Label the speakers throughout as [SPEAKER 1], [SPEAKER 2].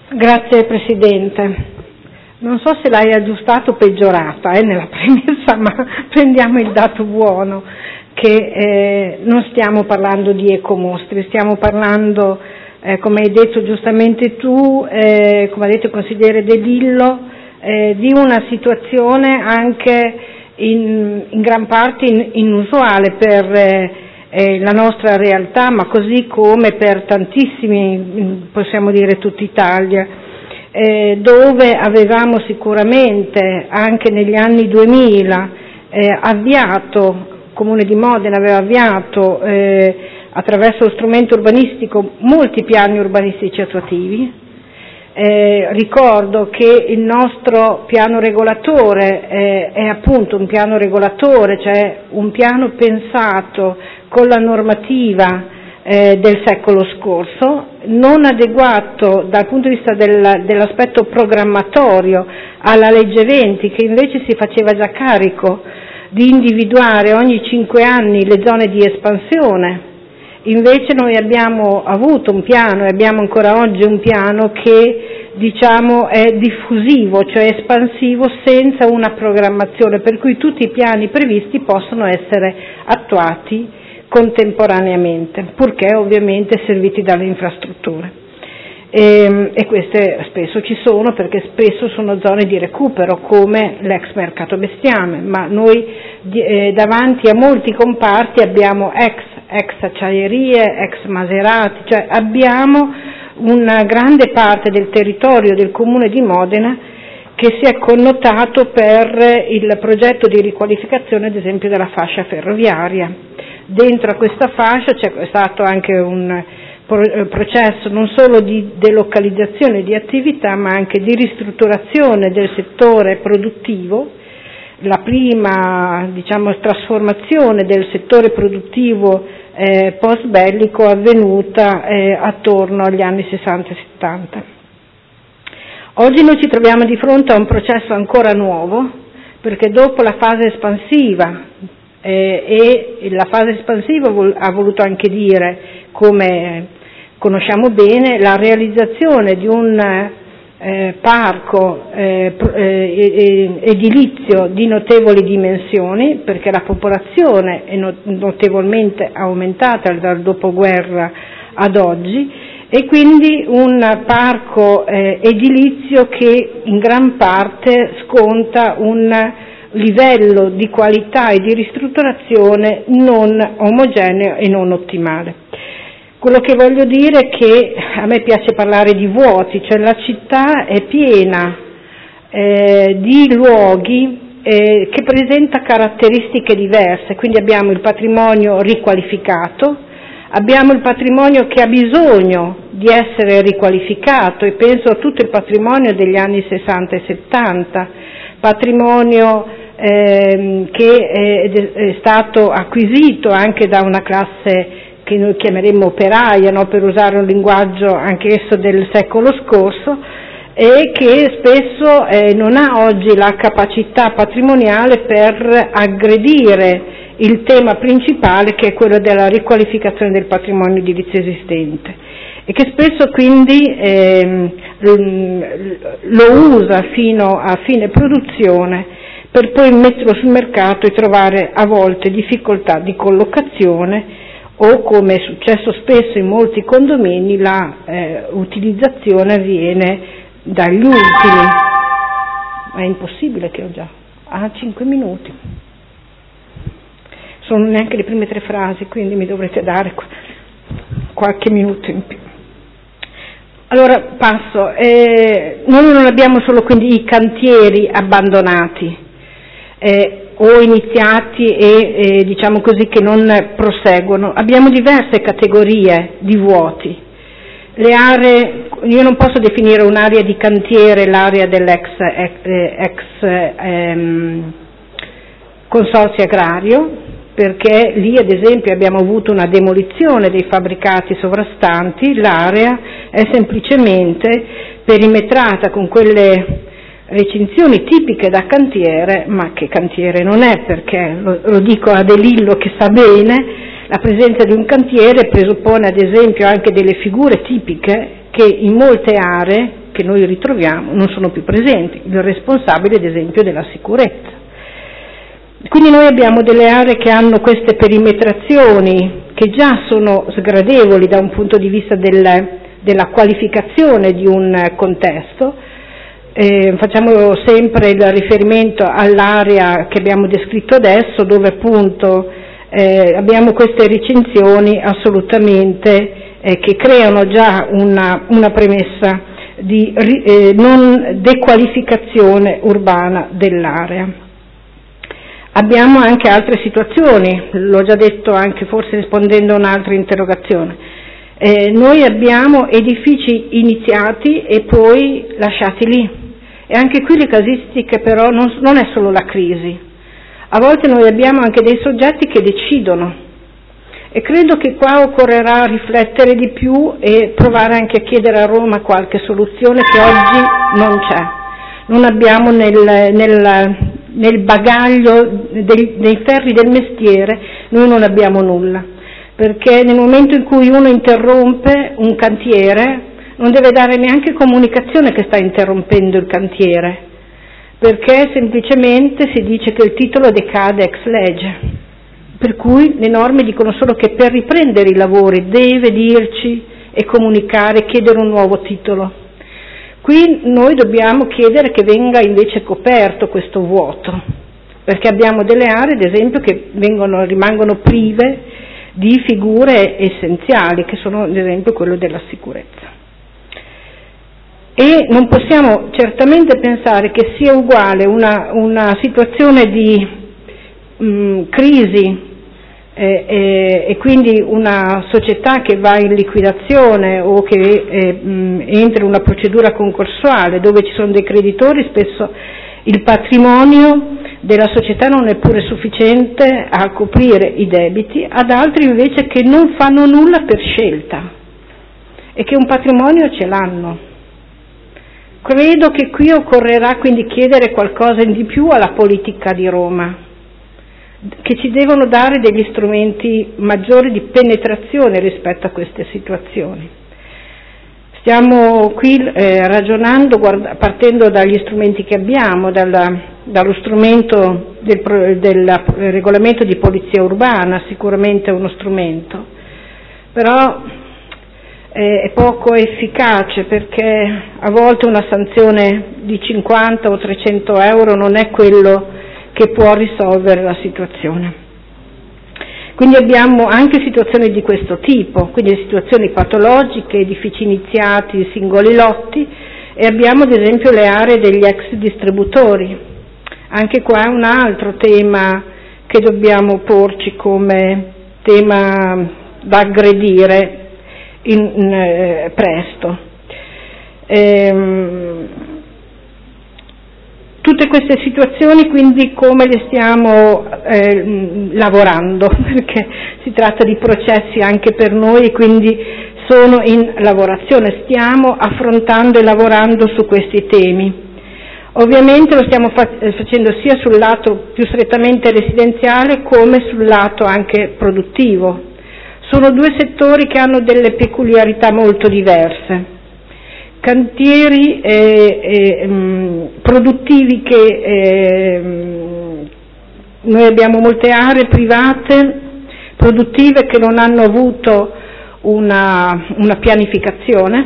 [SPEAKER 1] Grazie Presidente. Non so se l'hai aggiustata o peggiorata nella premessa, ma prendiamo il dato buono, che non stiamo parlando di ecomostri, stiamo parlando, come hai detto giustamente tu, come ha detto il consigliere De Lillo, di una situazione anche in gran parte inusuale per la nostra realtà, ma così come per tantissimi, possiamo dire tutta Italia, dove avevamo sicuramente anche negli anni 2000 avviato, il Comune di Modena aveva avviato attraverso lo strumento urbanistico molti piani urbanistici attuativi. Ricordo che il nostro piano regolatore è appunto un piano regolatore, cioè un piano pensato con la normativa del secolo scorso, non adeguato dal punto di vista dell'aspetto programmatorio alla legge 20, che invece si faceva già carico di individuare ogni 5 anni le zone di espansione. Invece noi abbiamo avuto un piano e abbiamo ancora oggi un piano che diciamo è diffusivo, cioè espansivo, senza una programmazione, per cui tutti i piani previsti possono essere attuati contemporaneamente, purché ovviamente serviti dalle infrastrutture. E queste spesso ci sono, perché spesso sono zone di recupero come l'ex mercato bestiame, ma noi davanti a molti comparti abbiamo ex acciaierie, ex Maserati, cioè abbiamo una grande parte del territorio del Comune di Modena che si è connotato per il progetto di riqualificazione, ad esempio, della fascia ferroviaria. Dentro a questa fascia c'è stato anche un processo non solo di delocalizzazione di attività, ma anche di ristrutturazione del settore produttivo. La prima, trasformazione del settore produttivo post bellico avvenuta attorno agli anni 60 e 70. Oggi noi ci troviamo di fronte a un processo ancora nuovo, perché dopo la fase espansiva, e la fase espansiva ha voluto anche dire, come conosciamo bene, la realizzazione di un parco edilizio di notevoli dimensioni, perché la popolazione è notevolmente aumentata dal dopoguerra ad oggi, e quindi un parco edilizio che in gran parte sconta un livello di qualità e di ristrutturazione non omogeneo e non ottimale. Quello che voglio dire è che a me piace parlare di vuoti, cioè la città è piena di luoghi che presenta caratteristiche diverse, quindi abbiamo il patrimonio riqualificato, abbiamo il patrimonio che ha bisogno di essere riqualificato, e penso a tutto il patrimonio degli anni 60 e 70, patrimonio che è stato acquisito anche da una classe che noi chiameremmo operaia, no? Per usare un linguaggio anche esso del secolo scorso, e che spesso non ha oggi la capacità patrimoniale per aggredire il tema principale, che è quello della riqualificazione del patrimonio edilizio esistente, e che spesso quindi lo usa fino a fine produzione per poi metterlo sul mercato e trovare a volte difficoltà di collocazione, o, come è successo spesso in molti condomini, la utilizzazione avviene dagli ultimi. Ma è impossibile che ho già 5 minuti. Sono neanche le prime 3 frasi, quindi mi dovrete dare qualche minuto in più. Allora passo. Noi non abbiamo solo quindi i cantieri abbandonati o iniziati e diciamo così che non proseguono, abbiamo diverse categorie di vuoti. Le aree, io non posso definire un'area di cantiere l'area dell'ex consorzio agrario, perché lì ad esempio abbiamo avuto una demolizione dei fabbricati sovrastanti, l'area è semplicemente perimetrata con quelle recinzioni tipiche da cantiere, ma che cantiere non è, perché lo dico a De Lillo che sa bene, la presenza di un cantiere presuppone ad esempio anche delle figure tipiche che in molte aree che noi ritroviamo non sono più presenti, il responsabile ad esempio della sicurezza. Quindi noi abbiamo delle aree che hanno queste perimetrazioni che già sono sgradevoli da un punto di vista della qualificazione di un contesto. Facciamo sempre il riferimento all'area che abbiamo descritto adesso, dove appunto abbiamo queste recinzioni assolutamente che creano già una premessa di non dequalificazione urbana dell'area. Abbiamo anche altre situazioni, l'ho già detto anche forse rispondendo a un'altra interrogazione. Noi abbiamo edifici iniziati e poi lasciati lì, e anche qui le casistiche però non è solo la crisi, a volte noi abbiamo anche dei soggetti che decidono, e credo che qua occorrerà riflettere di più e provare anche a chiedere a Roma qualche soluzione che oggi non c'è. Non abbiamo nel bagaglio dei ferri del mestiere, noi non abbiamo nulla, perché nel momento in cui uno interrompe un cantiere non deve dare neanche comunicazione che sta interrompendo il cantiere, perché semplicemente si dice che il titolo decade ex lege, per cui le norme dicono solo che per riprendere i lavori deve dirci e comunicare, chiedere un nuovo titolo. Qui noi dobbiamo chiedere che venga invece coperto questo vuoto, perché abbiamo delle aree, ad esempio, che rimangono prive di figure essenziali, che sono ad esempio quello della sicurezza. E non possiamo certamente pensare che sia uguale una situazione di crisi e quindi una società che va in liquidazione o che entra in una procedura concorsuale dove ci sono dei creditori, spesso il patrimonio della società non è pure sufficiente a coprire i debiti, ad altri invece che non fanno nulla per scelta e che un patrimonio ce l'hanno. Credo che qui occorrerà quindi chiedere qualcosa in di più alla politica di Roma, che ci devono dare degli strumenti maggiori di penetrazione rispetto a queste situazioni. Stiamo qui ragionando partendo dagli strumenti che abbiamo, dallo strumento del regolamento di polizia urbana, sicuramente è uno strumento, però è poco efficace, perché a volte una sanzione di 50 o 300 euro non è quello che può risolvere la situazione. Quindi abbiamo anche situazioni di questo tipo, quindi situazioni patologiche, edifici iniziati, singoli lotti, e abbiamo ad esempio le aree degli ex distributori. Anche qua è un altro tema che dobbiamo porci come tema da aggredire presto. Tutte queste situazioni quindi come le stiamo lavorando, perché si tratta di processi anche per noi e quindi sono in lavorazione, stiamo affrontando e lavorando su questi temi. Ovviamente lo stiamo facendo sia sul lato più strettamente residenziale come sul lato anche produttivo. Sono due settori che hanno delle peculiarità molto diverse. Cantieri produttivi che noi abbiamo molte aree private produttive che non hanno avuto una pianificazione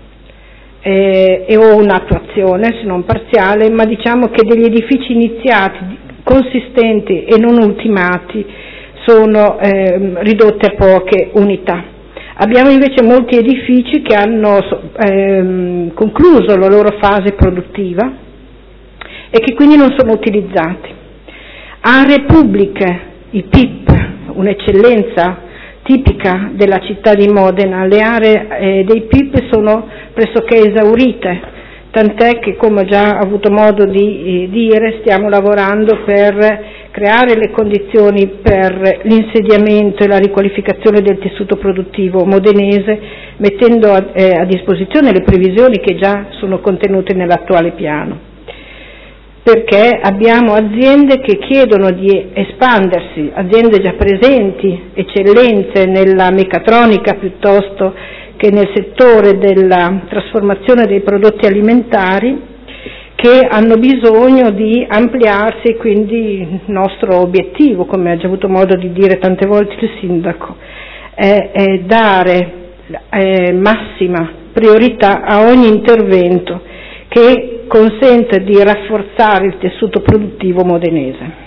[SPEAKER 1] o un'attuazione, se non parziale, ma diciamo che degli edifici iniziati, consistenti e non ultimati sono ridotti a poche unità. Abbiamo invece molti edifici che hanno concluso la loro fase produttiva e che quindi non sono utilizzati. Aree pubbliche, i PIP, un'eccellenza tipica della città di Modena, le aree dei PIP sono pressoché esaurite, tant'è che, come ho già avuto modo di dire, stiamo lavorando per creare le condizioni per l'insediamento e la riqualificazione del tessuto produttivo modenese, mettendo a disposizione le previsioni che già sono contenute nell'attuale piano, perché abbiamo aziende che chiedono di espandersi, aziende già presenti, eccellenze nella meccatronica piuttosto che nel settore della trasformazione dei prodotti alimentari, che hanno bisogno di ampliarsi, quindi il nostro obiettivo, come ha già avuto modo di dire tante volte il Sindaco, è dare massima priorità a ogni intervento che consenta di rafforzare il tessuto produttivo modenese.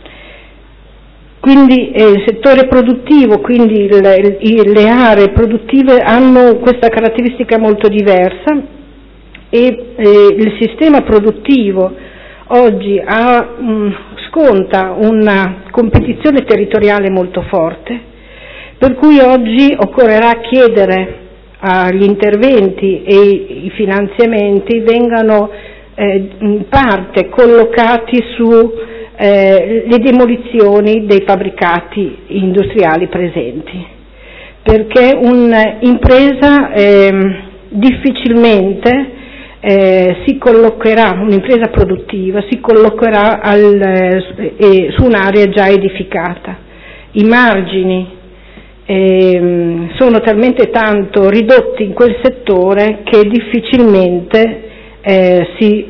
[SPEAKER 1] Quindi il settore produttivo, quindi le aree produttive hanno questa caratteristica molto diversa e il sistema produttivo oggi sconta una competizione territoriale molto forte, per cui oggi occorrerà chiedere agli interventi e i finanziamenti vengano in parte collocati su le demolizioni dei fabbricati industriali presenti, perché un'impresa difficilmente si collocherà, un'impresa produttiva si collocherà su un'area già edificata. I margini sono talmente tanto ridotti in quel settore che difficilmente si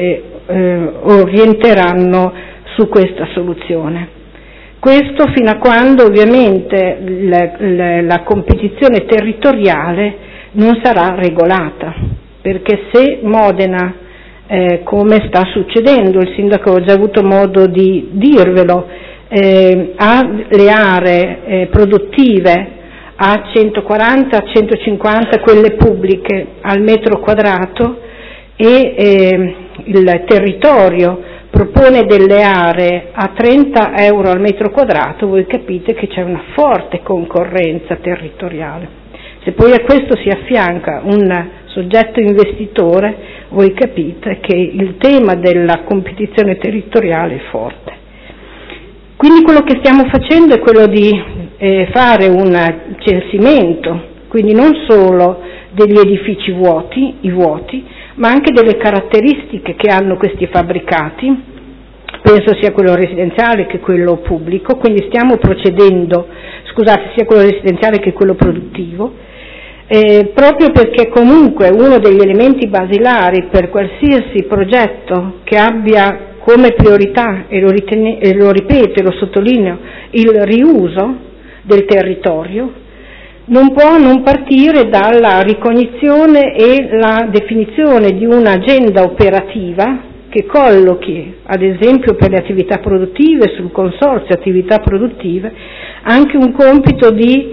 [SPEAKER 1] orienteranno su questa soluzione. Questo fino a quando ovviamente la competizione territoriale non sarà regolata, perché se Modena, come sta succedendo, il Sindaco ha già avuto modo di dirvelo, ha le aree produttive a 140, a 150, quelle pubbliche al metro quadrato, e il territorio propone delle aree a 30 euro al metro quadrato, voi capite che c'è una forte concorrenza territoriale. Se poi a questo si affianca un soggetto investitore, voi capite che il tema della competizione territoriale è forte. Quindi quello che stiamo facendo è quello di fare un censimento, quindi non solo degli edifici vuoti, ma anche delle caratteristiche che hanno questi fabbricati, penso sia quello residenziale che quello pubblico, quindi stiamo procedendo, sia quello residenziale che quello produttivo, proprio perché comunque uno degli elementi basilari per qualsiasi progetto che abbia come priorità, e lo ripeto e lo sottolineo, il riuso del territorio, non può non partire dalla ricognizione e la definizione di un'agenda operativa che collochi, ad esempio per le attività produttive, sul consorzio attività produttive, anche un compito di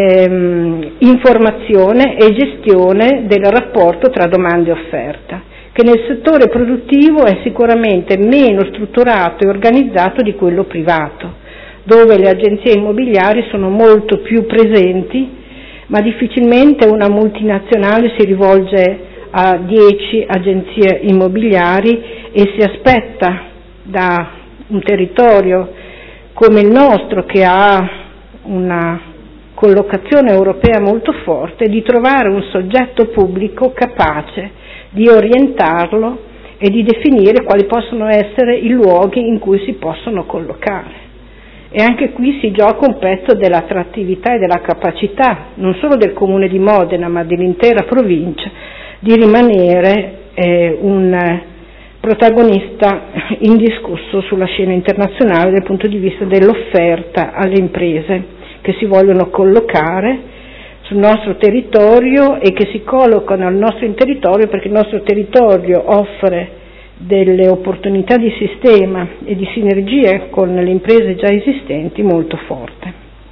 [SPEAKER 1] informazione e gestione del rapporto tra domanda e offerta, che nel settore produttivo è sicuramente meno strutturato e organizzato di quello privato, dove le agenzie immobiliari sono molto più presenti, ma difficilmente una multinazionale si rivolge a 10 agenzie immobiliari e si aspetta da un territorio come il nostro, che ha una collocazione europea molto forte, di trovare un soggetto pubblico capace di orientarlo e di definire quali possono essere i luoghi in cui si possono collocare. E anche qui si gioca un pezzo dell'attrattività e della capacità, non solo del Comune di Modena, ma dell'intera provincia, di rimanere un protagonista indiscusso sulla scena internazionale dal punto di vista dell'offerta alle imprese che si vogliono collocare sul nostro territorio e che si collocano al nostro territorio, perché il nostro territorio offre delle opportunità di sistema e di sinergie con le imprese già esistenti molto forte.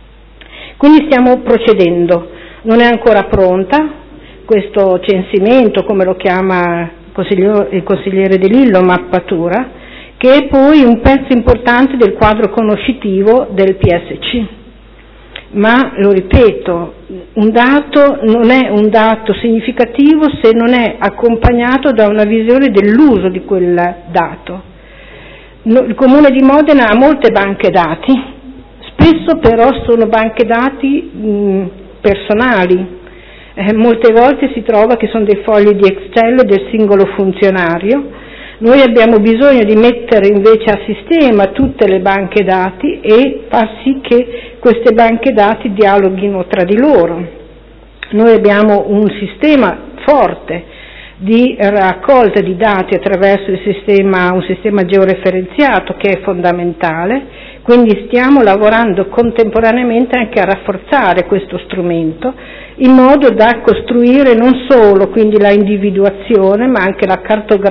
[SPEAKER 1] Quindi stiamo procedendo, non è ancora pronta questo censimento, come lo chiama il consigliere De Lillo, mappatura, che è poi un pezzo importante del quadro conoscitivo del PSC. Ma, lo ripeto, un dato non è un dato significativo se non è accompagnato da una visione dell'uso di quel dato. Il Comune di Modena ha molte banche dati, spesso però sono banche dati personali, molte volte si trova che sono dei fogli di Excel del singolo funzionario. Noi abbiamo bisogno di mettere invece a sistema tutte le banche dati e far sì che queste banche dati dialoghino tra di loro, Noi abbiamo un sistema forte di raccolta di dati attraverso un sistema georeferenziato che è fondamentale, quindi stiamo lavorando contemporaneamente anche a rafforzare questo strumento in modo da costruire non solo quindi la individuazione ma anche la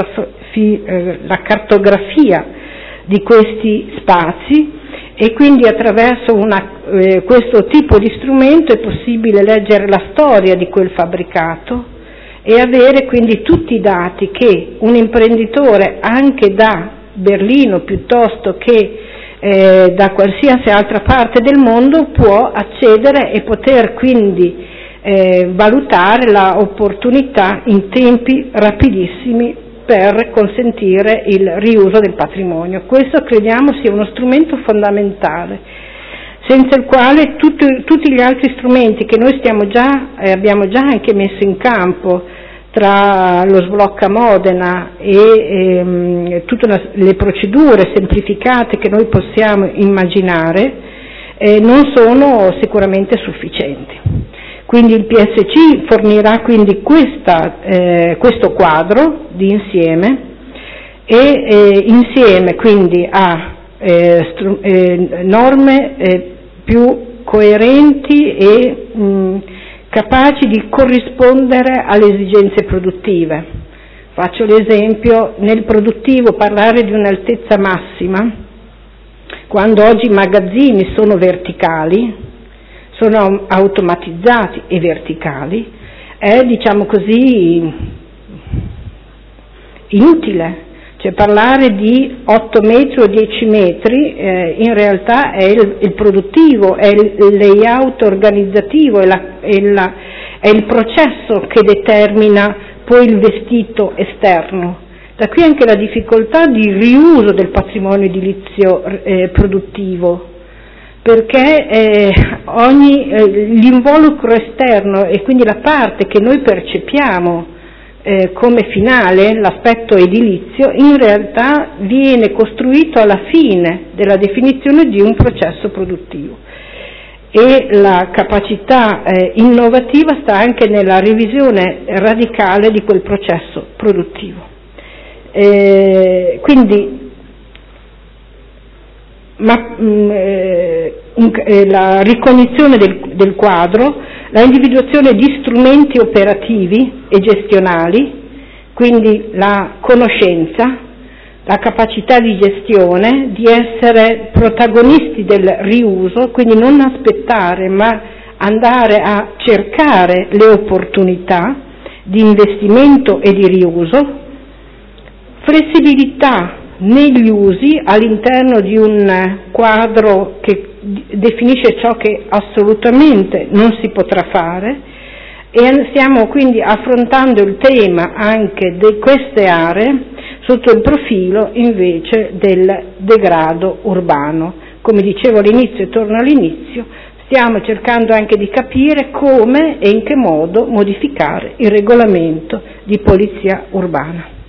[SPEAKER 1] cartografia di questi spazi, e quindi attraverso questo tipo di strumento è possibile leggere la storia di quel fabbricato e avere quindi tutti i dati che un imprenditore anche da Berlino piuttosto che da qualsiasi altra parte del mondo può accedere e poter quindi valutare la opportunità in tempi rapidissimi per consentire il riuso del patrimonio. Questo crediamo sia uno strumento fondamentale, senza il quale tutti gli altri strumenti che noi abbiamo già anche messo in campo, tra lo sblocca Modena e tutte le procedure semplificate che noi possiamo immaginare, non sono sicuramente sufficienti. Quindi il PSC fornirà quindi questo quadro di insieme e insieme quindi a norme più coerenti e capaci di corrispondere alle esigenze produttive. Faccio l'esempio, nel produttivo parlare di un'altezza massima, quando oggi i magazzini sono verticali, sono automatizzati e verticali, è diciamo così inutile. Cioè parlare di 8 metri o 10 metri in realtà è il produttivo, è il layout organizzativo, è il processo che determina poi il vestito esterno. Da qui anche la difficoltà di riuso del patrimonio edilizio produttivo, perché l'involucro esterno e quindi la parte che noi percepiamo come finale, l'aspetto edilizio, in realtà viene costruito alla fine della definizione di un processo produttivo, e la capacità innovativa sta anche nella revisione radicale di quel processo produttivo. Quindi la ricognizione del quadro, la individuazione di strumenti operativi e gestionali, quindi la conoscenza, la capacità di gestione, di essere protagonisti del riuso, quindi non aspettare ma andare a cercare le opportunità di investimento e di riuso, flessibilità negli usi all'interno di un quadro che definisce ciò che assolutamente non si potrà fare, e stiamo quindi affrontando il tema anche di queste aree sotto il profilo invece del degrado urbano. Come dicevo all'inizio e torno all'inizio, stiamo cercando anche di capire come e in che modo modificare il regolamento di polizia urbana.